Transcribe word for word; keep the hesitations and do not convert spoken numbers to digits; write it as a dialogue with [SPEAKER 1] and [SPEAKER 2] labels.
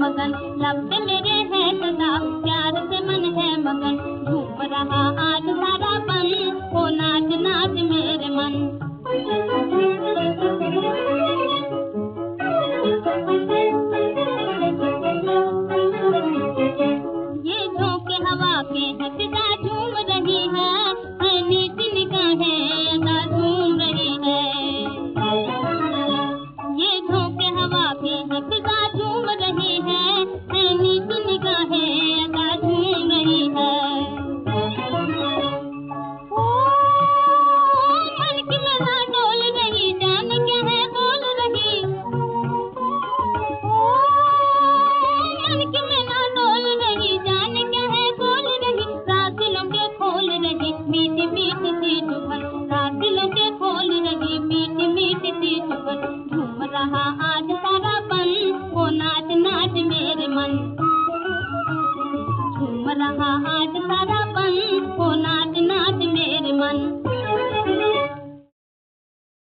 [SPEAKER 1] मगन, लब पे मेरे है सदा प्यार से मन है मगन। झूम रहा आज सारा बन, ओ नाच नाच मेरे मन। ये झोंके हवा के हैं फिजा झूम रही है, है नीची निगाहें अदा झूम रही है। ये झोंके हवा के हैं फिजा झूम रही है, है नीची निगाहें अदा झूम रही है। ओ मन की लता डोल रही, जाने क्या है बोल रही। ओ मन की लता डोल रही, जाने क्या है बोल रही। रात दिलों के खोल रही मीठी मीठी सी चुभन, रात दिलों के खोल रही मीठी मीठी सी चुभन। झूम रहा आज सारा बन, ओ नाच नाच मेरे मन। झूम रहा आज सारा